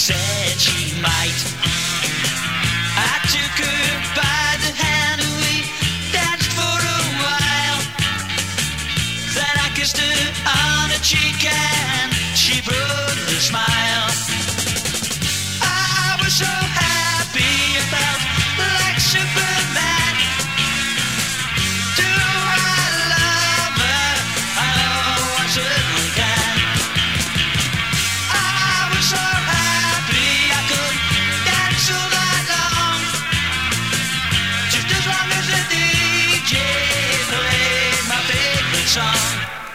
said she might. I took her by the hand and we danced for a while. Then I kissed her on the cheek and she put a smile. I was so happy, I felt like Superman. Do I love her? I know I certainly can. I was so happy I could dance all night long, just as long as the DJ played my favorite song.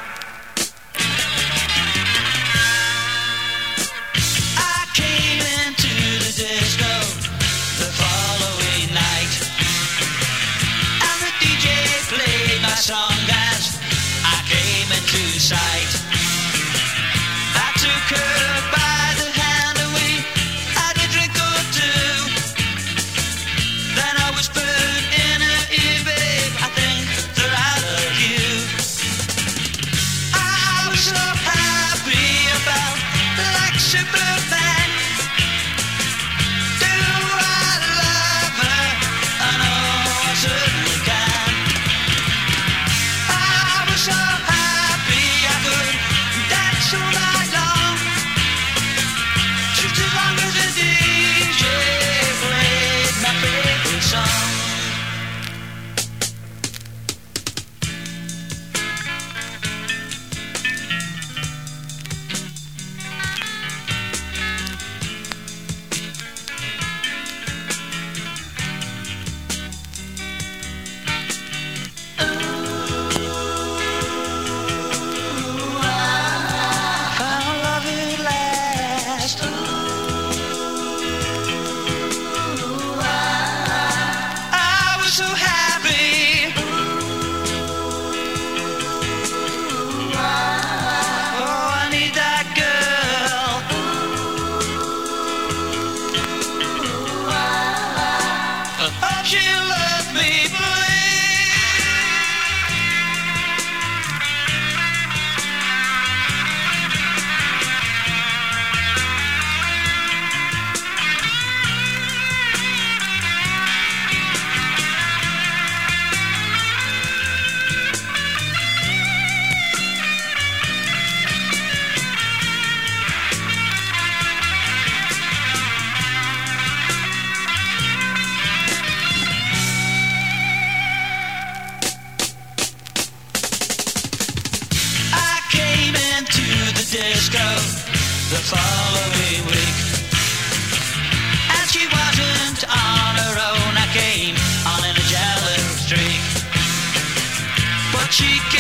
I came into the disco the following night, and the DJ played my song as I came into sight. I took her by the hand and we had a drink or two. Then I whispered in her ear, babe, I think that I love you. I was so happy, I felt like Superman. Do I love her? I know I certainly can. I was so happy I could dance all night long, just as long as the DJ played my favorite song. Found love at last. I was so happy. Oh, I need that girl. I hope she'll love me, please. I came into the disco the following week, and she wasn't on her own. I came on in a jealous streak, but she